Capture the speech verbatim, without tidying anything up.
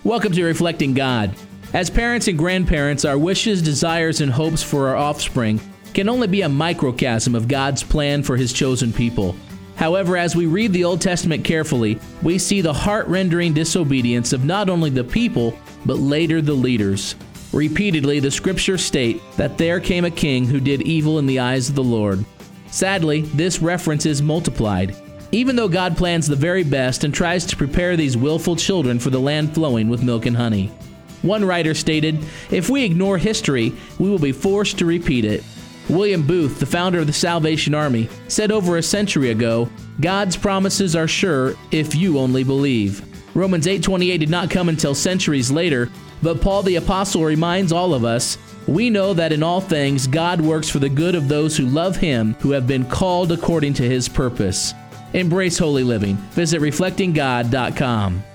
Welcome to Reflecting God. As parents and grandparents, our wishes, desires, and hopes for our offspring can only be a microcosm of God's plan for His chosen people. However, as we read the Old Testament carefully, we see the heart-rending disobedience of not only the people, but later the leaders. Repeatedly, the Scriptures state that there came a king who did evil in the eyes of the Lord. Sadly, this reference is multiplied. Even though God plans the very best and tries to prepare these willful children for the land flowing with milk and honey. One writer stated, "If we ignore history, we will be forced to repeat it." William Booth, the founder of the Salvation Army, said over a century ago, "God's promises are sure if you only believe." Romans eight twenty-eight did not come until centuries later, but Paul the Apostle reminds all of us, "We know that in all things God works for the good of those who love Him, who have been called according to His purpose." Embrace holy living. Visit reflecting god dot com.